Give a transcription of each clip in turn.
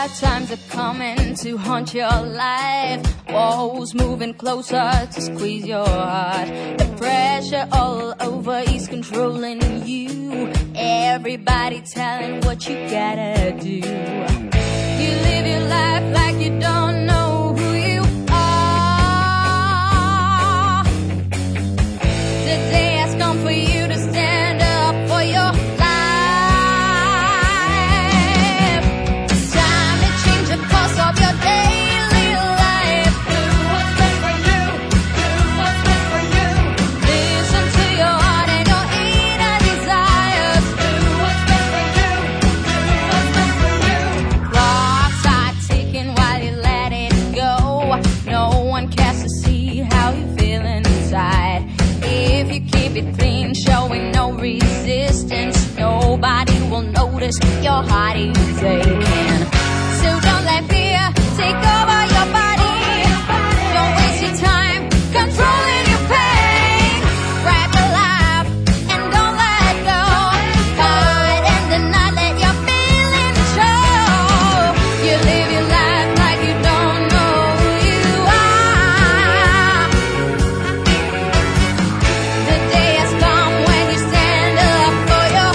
Hard times are coming to haunt your life. Walls moving closer to squeeze your heart. The pressure all over is controlling you. Everybody telling what you gotta do. You live your life like you don't know who you are. The day has come for you to stand up for your life. It's time to change the course of your daily life. Do what's best for you. Do what's best for you. Listen to your heart and your inner desires. Do what's best for you. Do what's best for you. Clocks are ticking while you let it go. No one cares to see how you feel inside. If you keep it clean, showing no resistance, nobody will notice your heart is aching. So don't let fear take over your body. Don't waste your time controlling your pain. Grab your life and don't let go. Hide in the night, let your feelings show. You live your life like you don't know who you are. The day has come when you stand up for your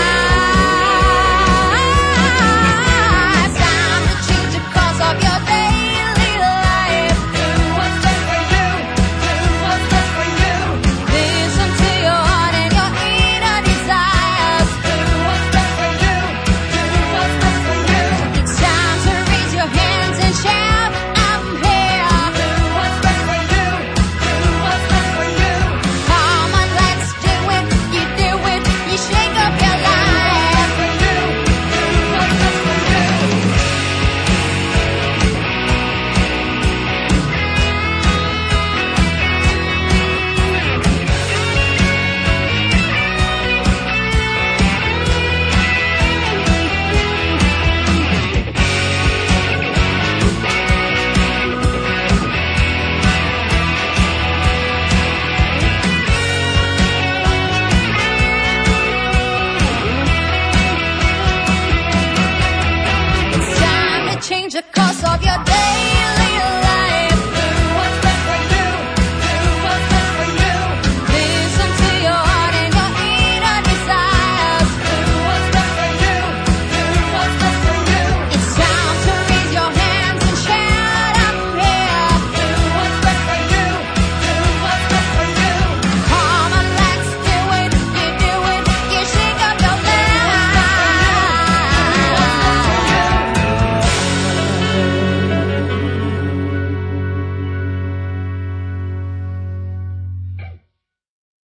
life. Time to change the course of your daily life. Do what's best for you. Do what's best for you. Listen to your heart and your inner desires. Do what's best for you. Do what's best for you. It's time to raise your hands and shout, I'm here. Do what's best for you. Do what's best for you. Come on, let's do it. You do it. You shake up your life. For you. Do what's best for you. It's time to change the course of your day.